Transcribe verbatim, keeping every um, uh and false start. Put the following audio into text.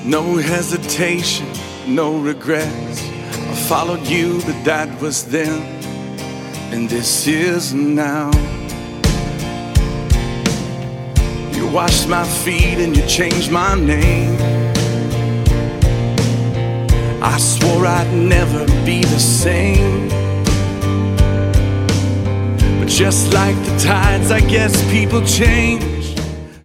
No hesitation, no regrets. I followed you, but that was then, and this is now. You washed my feet and you changed my name. I swore I'd never be the same, but just like the tides, I guess people change.